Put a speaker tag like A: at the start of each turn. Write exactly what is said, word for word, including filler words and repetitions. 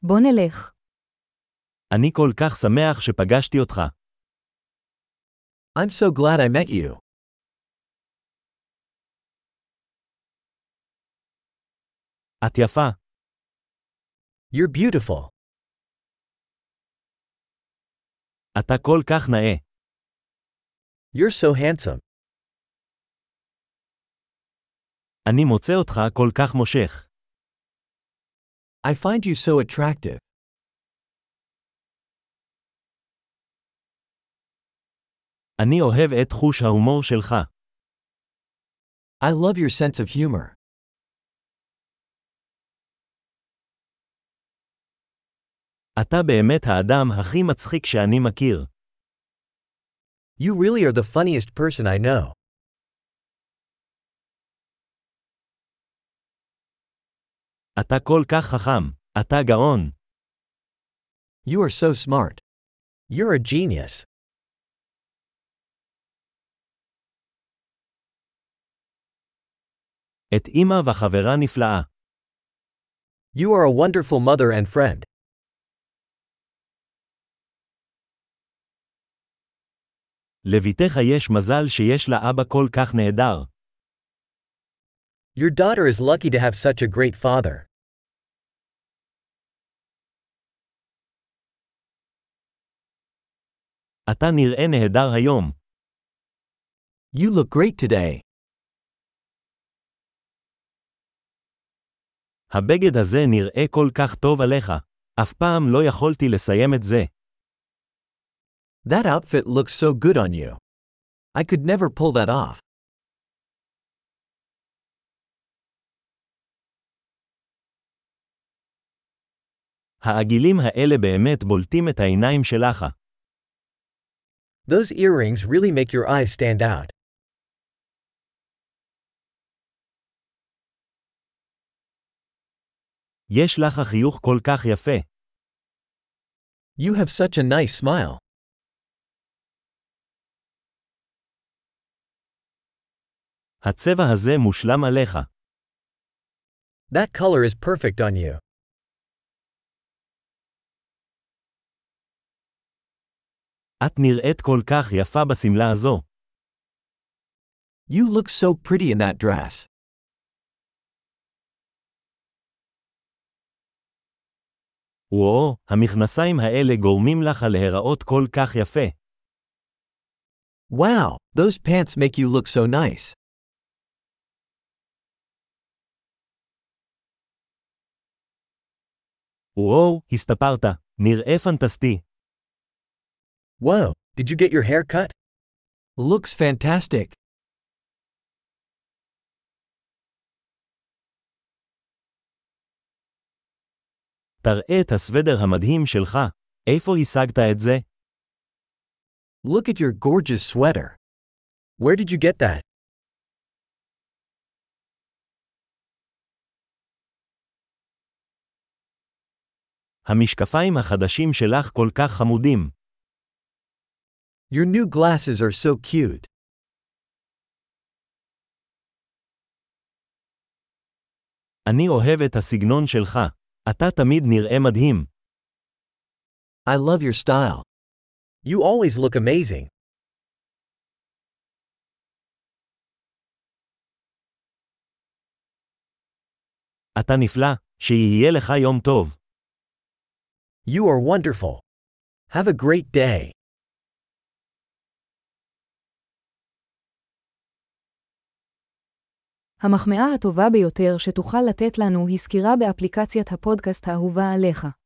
A: בוא נלך.
B: אני כל כך שמח שפגשתי אותך.
C: I'm so glad I met you.
B: את יפה.
C: You're beautiful.
B: אתה כל כך נאה.
C: You're so handsome.
B: אני מוצא אותך כל כך מושך.
C: I find you so attractive.
B: אני אוהב את חוש ההומור שלך.
C: I love your sense of humor.
B: אתה באמת האדם הכי מצחיק שאני מכיר.
C: You really are the funniest person I know.
B: אתה כל כך חכם. אתה גאון.
C: You are so smart. You're a genius.
B: את אמא וחברה נפלאה.
C: You are a wonderful mother and friend.
B: לביתך יש מזל שיש לה אבא כל כך נהדר.
C: Your daughter is lucky to have such a great father.
B: אתה נראה נהדר היום.
C: You look great today.
B: הבגד הזה נראה כל כך טוב עליך. אף פעם לא יכולתי לסיים את זה.
C: That outfit looks so good on you. I could never pull that off.
B: העגילים האלה באמת בולטים את העיניים שלך.
C: Those earrings really make your eyes stand out.
B: יש לך חיוך כל כך יפה.
C: You have such a nice smile.
B: הצבע הזה מושלם עליך.
C: That color is perfect on you.
B: את נראית כל כך יפה בשמלה הזו.
C: You look so pretty in that dress.
B: וואו, המכנסיים האלה גורמים לך להיראות כל כך יפה.
C: Wow, those pants make you look so nice.
B: וואו, הסתפרת. נראה פנטסטי.
C: Whoa, did you get your hair cut? Looks fantastic.
B: תראה את הסוודר המדהים שלך. איפה השגת את זה?
C: Look at your gorgeous sweater. Where did you get that?
B: המשקפיים החדשים שלך כל כך חמודים.
C: Your new glasses are so cute.
B: אני אוהב את הסגנון שלך. אתה תמיד נראה מדהים.
C: I love your style. You always look amazing.
B: אתה נפלא. שיהיה לך יום טוב.
C: You are wonderful. Have a great day.
A: המחמאה הטובה ביותר שתוכל לתת לנו היא סקירה באפליקציית הפודקאסט האהובה עליך.